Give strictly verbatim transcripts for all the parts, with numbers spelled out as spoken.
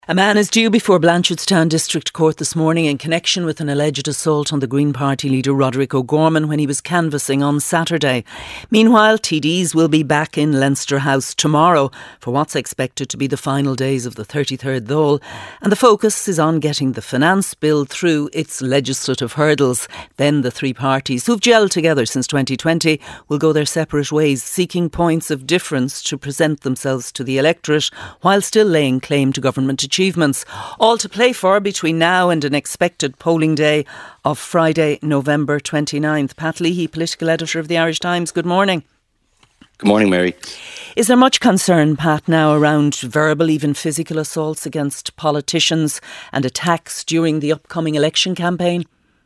A man is due before Blanchardstown District Court this morning in connection with an alleged assault on the Green Party leader Roderick O'Gorman when he was canvassing on Saturday. Meanwhile, T Ds will be back in Leinster House tomorrow for what's expected to be the final days of the thirty-third Dáil, and the focus is on getting the finance bill through its legislative hurdles. Then the three parties, who've gelled together since twenty twenty, will go their separate ways, seeking points of difference to present themselves to the electorate while still laying claim to government achievements. All to play for between now and an expected polling day of Friday, November twenty-ninth. Pat Leahy, political editor of the Irish Times, good morning. Good morning, Mary. Is there much concern, Pat, now around verbal, even physical assaults against politicians and attacks during the upcoming election campaign?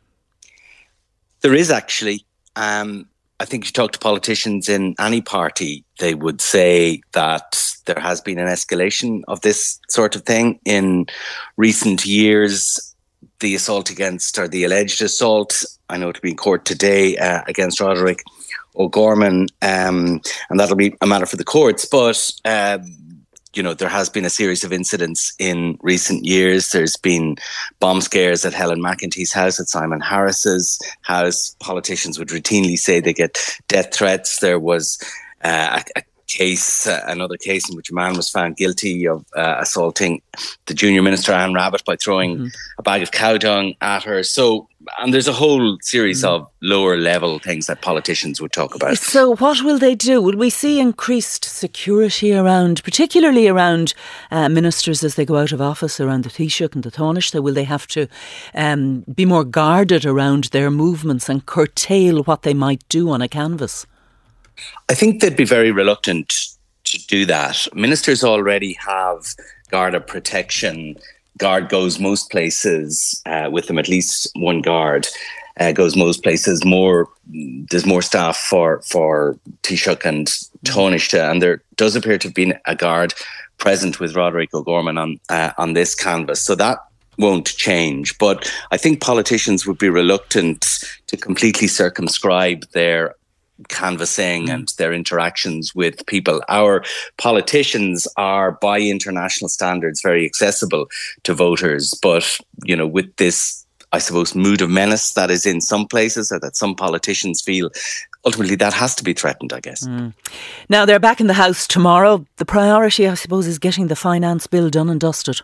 There is actually. Um, I think you talk to politicians in any party, they would say that there has been an escalation of this sort of thing in recent years. The assault against, or the alleged assault, I know to be in court today uh, against Roderick O'Gorman, um, and that'll be a matter for the courts. But uh, you know, there has been a series of incidents in recent years. There's been bomb scares at Helen McEntee's house, at Simon Harris's house. Politicians would routinely say they get death threats. There was uh, a, a case, uh, another case in which a man was found guilty of uh, assaulting the junior minister, Anne Rabbitte, by throwing mm-hmm. a bag of cow dung at her. So, and there's a whole series mm. of lower level things that politicians would talk about. So what will they do? Will we see increased security around, particularly around uh, ministers as they go out of office, around the Taoiseach and the Taoiseach? So will they have to um, be more guarded around their movements and curtail what they might do on a canvas? I think they'd be very reluctant to do that. Ministers already have Garda protection. Guard goes most places uh, with them, at least one guard uh, goes most places. More, there's more staff for for Taoiseach and Taoiseach, and there does appear to have been a guard present with Roderick O'Gorman on uh, on this canvas. So that won't change. But I think politicians would be reluctant to completely circumscribe their canvassing and their interactions with people. Our politicians are, by international standards, very accessible to voters. But, you know, with this, I suppose, mood of menace that is in some places, or that some politicians feel, ultimately that has to be threatened, I guess. Mm. Now, they're back in the House tomorrow. The priority, I suppose, is getting the finance bill done and dusted.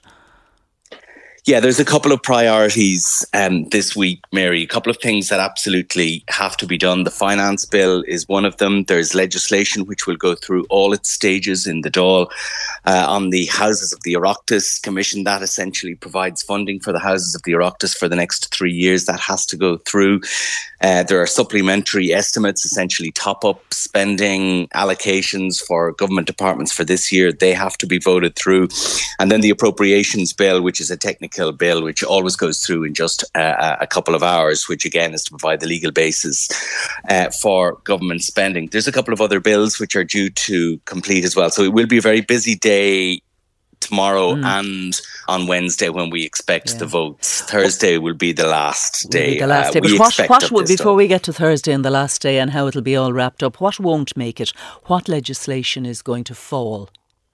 Yeah, there's a couple of priorities um, this week, Mary. A couple of things that absolutely have to be done. The finance bill is one of them. There's legislation which will go through all its stages in the Dáil uh, on the Houses of the Oireachtas Commission. That essentially provides funding for the Houses of the Oireachtas for the next three years. That has to go through. Uh, there are supplementary estimates, essentially top-up spending allocations for government departments for this year. They have to be voted through. And then the appropriations bill, which is a technical bill, which always goes through in just uh, a couple of hours, which again is to provide the legal basis uh, for government spending. There's a couple of other bills which are due to complete as well. So it will be a very busy day tomorrow mm. and on Wednesday when we expect yeah. the votes. Thursday will be the last day. Will be the last day. Uh, but what, what will, before we get to Thursday and the last day and how it'll be all wrapped up, what won't make it? What legislation is going to fall?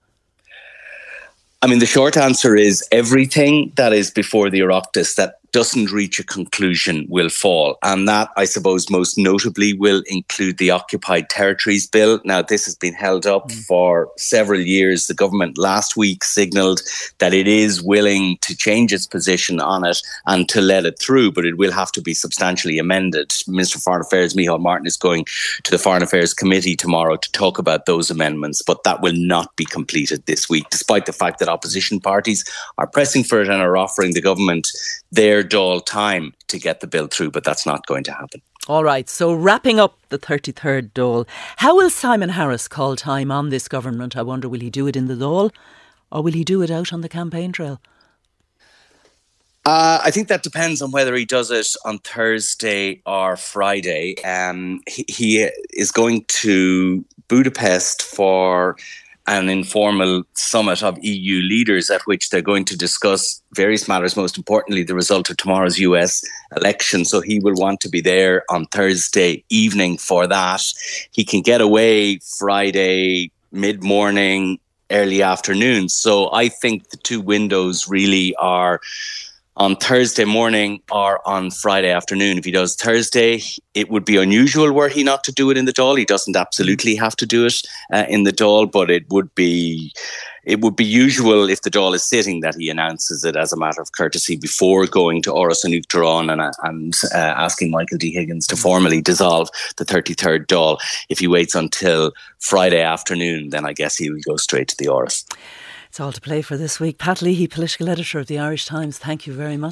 I mean, the short answer is everything that is before the Oireachtas that doesn't reach a conclusion will fall. And that, I suppose, most notably will include the Occupied Territories Bill. Now, this has been held up mm. for several years. The government last week signalled that it is willing to change its position on it and to let it through, but it will have to be substantially amended. Minister for Foreign Affairs, Micheál Martin, is going to the Foreign Affairs Committee tomorrow to talk about those amendments, but that will not be completed this week, despite the fact that opposition parties are pressing for it and are offering the government their Dáil time to get the bill through, but that's not going to happen. All right, so wrapping up the thirty-third Dáil, how will Simon Harris call time on this government? I wonder, will he do it in the Dáil or will he do it out on the campaign trail? Uh, I think that depends on whether he does it on Thursday or Friday. Um, he, he is going to Budapest for an informal summit of E U leaders at which they're going to discuss various matters, most importantly the result of tomorrow's U S election. So he will want to be there on Thursday evening for that. He can get away Friday mid-morning early afternoon. So I think the two windows really are on Thursday morning or on Friday afternoon. If he does Thursday, it would be unusual were he not to do it in the Dáil. He doesn't absolutely have to do it uh, in the Dáil, but it would be it would be usual if the Dáil is sitting that he announces it as a matter of courtesy before going to Áras an Uachtaráin and, and uh, asking Michael D. Higgins to formally dissolve the thirty-third Dáil. If he waits until Friday afternoon, then I guess he will go straight to the Áras. It's all to play for this week. Pat Leahy, political editor of the Irish Times, thank you very much.